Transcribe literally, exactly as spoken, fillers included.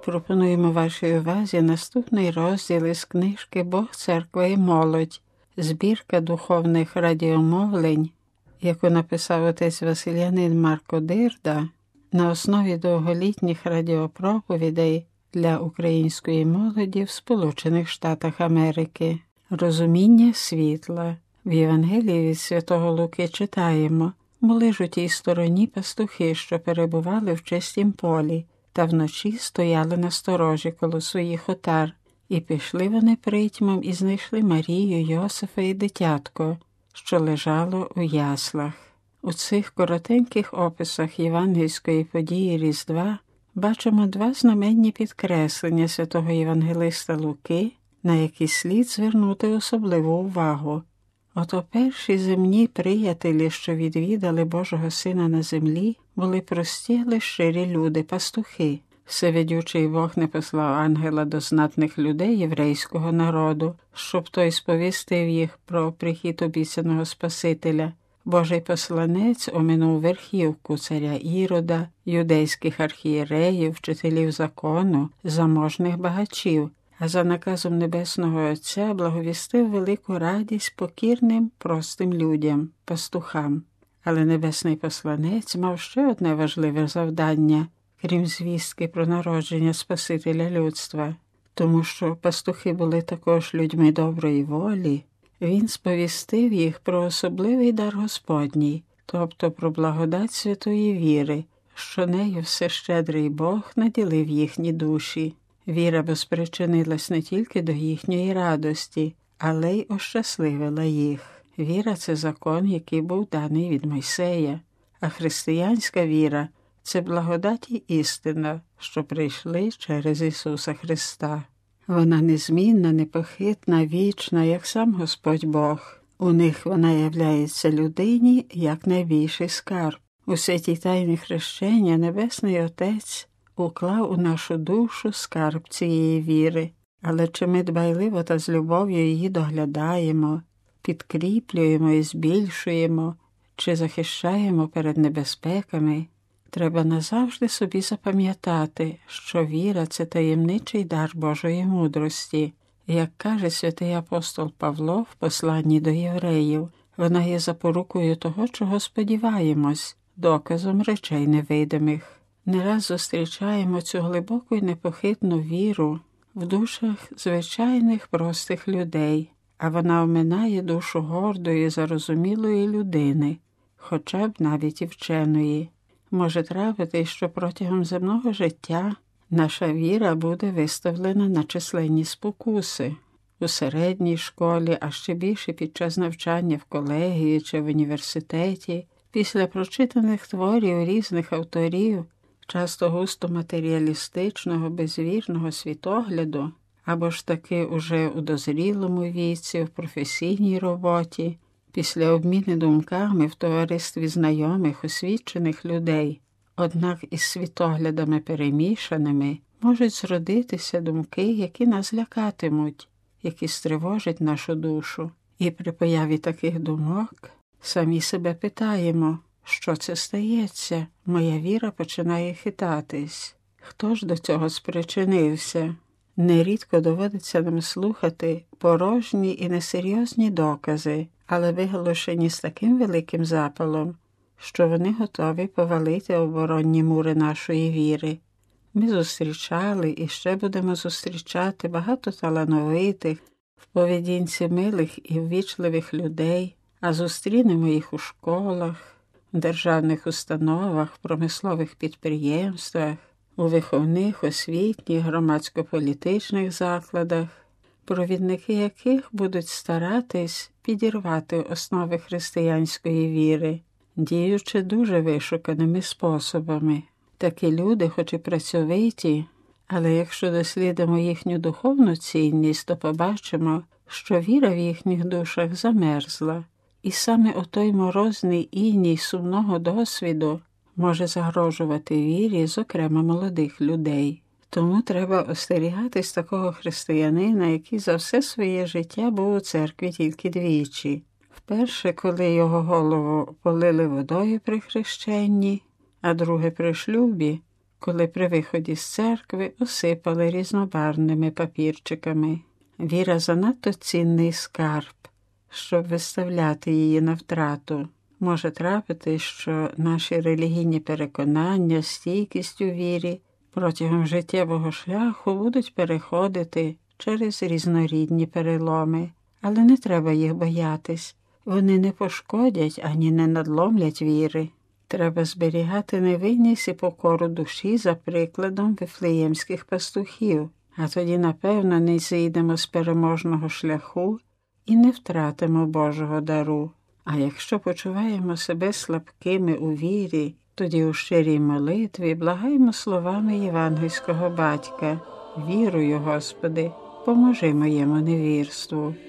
пропонуємо вашій увазі наступний розділ із книжки «Бог, церква і молодь», збірка духовних радіомовлень, яку написав отець Василянин Марко Дирда на основі довголітніх радіопроповідей для української молоді в Сполучених Штатах Америки. Розуміння світла. В Євангелії від Святого Луки читаємо: «Були ж у тій стороні пастухи, що перебували в чистім полі, та вночі стояли на сторожі коло своїх отар. І пішли вони притьмом і знайшли Марію, Йосифа і дитятко, що лежало у яслах». У цих коротеньких описах євангельської події Різдва бачимо два знаменні підкреслення святого євангелиста Луки, на які слід звернути особливу увагу. Ото перші земні приятелі, що відвідали Божого Сина на землі, були прості, але щирі люди, пастухи. Всевидючий Бог не послав ангела до знатних людей єврейського народу, щоб той сповістив їх про прихід обіцяного Спасителя. Божий посланець оминув верхівку царя Ірода, юдейських архієреїв, вчителів закону, заможних багачів, а за наказом Небесного Отця благовістив велику радість покірним, простим людям, пастухам. Але Небесний посланець мав ще одне важливе завдання, крім звістки про народження Спасителя людства. Тому що пастухи були також людьми доброї волі, він сповістив їх про особливий дар Господній, тобто про благодать святої віри, що нею всещедрий Бог наділив їхні душі. Віра безпричинилась не тільки до їхньої радості, але й ощасливила їх. Віра – це закон, який був даний від Мойсея, а християнська віра – це благодать і істина, що прийшли через Ісуса Христа. Вона незмінна, непохитна, вічна, як сам Господь Бог. У них вона являється людині як найбільший скарб. У святій тайні хрещення Небесний Отець уклав у нашу душу скарб цієї віри. Але чи ми дбайливо та з любов'ю її доглядаємо, підкріплюємо і збільшуємо, чи захищаємо перед небезпеками, треба назавжди собі запам'ятати, що віра – це таємничий дар Божої мудрості. Як каже святий апостол Павло в посланні до євреїв, вона є запорукою того, чого сподіваємось, доказом речей невидимих. Не раз зустрічаємо цю глибоку і непохитну віру в душах звичайних простих людей, а вона оминає душу гордої, зарозумілої людини, хоча б навіть і вченої. Може трапити, що протягом земного життя наша віра буде виставлена на численні спокуси. У середній школі, а ще більше під час навчання в колегії чи в університеті, після прочитаних творів різних авторів, часто густо матеріалістичного, безвірного світогляду, або ж таки уже у дозрілому віці, в професійній роботі, після обміну думками в товаристві знайомих, освічених людей, однак із світоглядами перемішаними, можуть зродитися думки, які нас лякатимуть, які стривожать нашу душу. І при появі таких думок самі себе питаємо, що це стається? Моя віра починає хитатись. Хто ж до цього спричинився? Нерідко доводиться нам слухати порожні і несерйозні докази, але виголошені з таким великим запалом, що вони готові повалити оборонні мури нашої віри. Ми зустрічали і ще будемо зустрічати багато талановитих, в поведінці милих і ввічливих людей, а зустрінемо їх у школах, в державних установах, промислових підприємствах, у виховних, освітніх, громадсько-політичних закладах, провідники яких будуть старатись підірвати основи християнської віри, діючи дуже вишуканими способами. Такі люди, хоч і працьовиті, але якщо дослідимо їхню духовну цінність, то побачимо, що віра в їхніх душах замерзла. І саме отой морозний іній сумного досвіду може загрожувати вірі, зокрема молодих людей. Тому треба остерігатись такого християнина, який за все своє життя був у церкві тільки двічі. Вперше, коли його голову полили водою при хрещенні, а друге при шлюбі, коли при виході з церкви осипали різнобарвними папірчиками. Віра занадто цінний скарб, щоб виставляти її на втрату. Може трапити, що наші релігійні переконання, стійкість у вірі протягом життєвого шляху будуть переходити через різнорідні переломи. Але не треба їх боятись. Вони не пошкодять ані не надломлять віри. Треба зберігати невинність і покору душі за прикладом вифлеємських пастухів, а тоді, напевно, не зійдемо з переможного шляху і не втратимо Божого дару. А якщо почуваємо себе слабкими у вірі, тоді у щирій молитві благаємо словами євангельського батька: «Вірую, Господи, поможи моєму невірству».